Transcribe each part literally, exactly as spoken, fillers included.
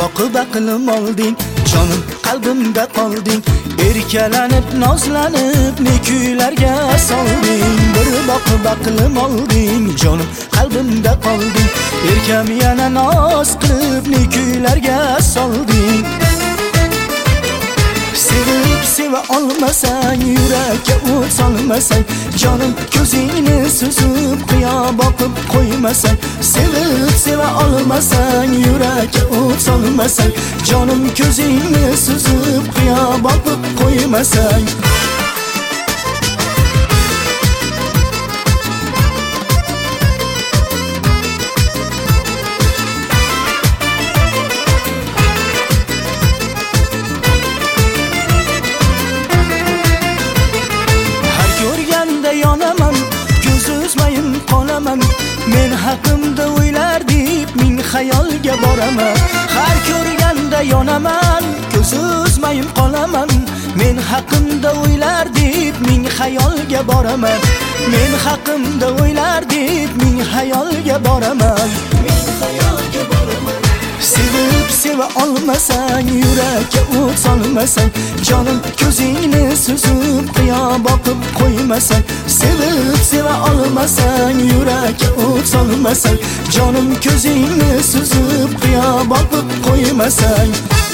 boqib aqlim olding, jonim qalbimda qolding. Erkalanib nozlanib ne kuylarga solding. Bir boqib aqlim olding, jonim qalbimda qolding. Erkam yana noz qilib ne kuylarga solding. Sevib seva olmasang, yurakka o't solmasang, jonim ko'zingni suzib qiyo boqib qo'ymasang. Sevib seva olmasang, yurakka o't solmasang, jonim ko'zingni suzib qiyo boqib qo'ymasang. Yonaman, ko'z uzmayim qolaman. Men haqimda o'ylar deb ming xayolga boraman. Har ko'rganda yonaman, ko'z uzmayim qolaman. Men haqimda o'ylar deb ming xayolga boraman. Men haqimda o'ylar deb ming xayolga boraman. Men xayolga boraman. Sevib seva olmasang, yurakka o't solmasang, jonim ko'zingni suzib qiyo boqib qo'ymasang. Sevib seva olmasang, yurakka o't solmasang, jonim ko'zingni suzib qiyo boqib qo'ymasang.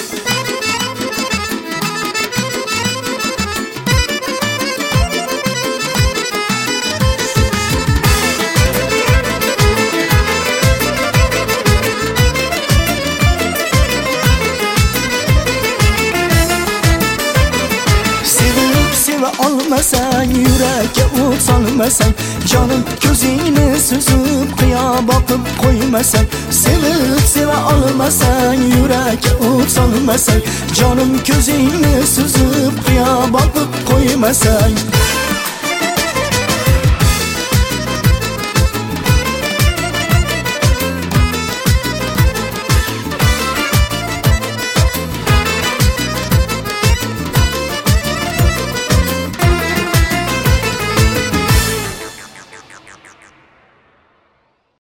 Olmasang, yurakka o't solmasang, jonim ko'zingni suzib qiyo boqib qo'ymasang. Sevib seva olmasang, yurakka o't solmasang, jonim ko'zingni suzib qiyo boqib qo'ymasang.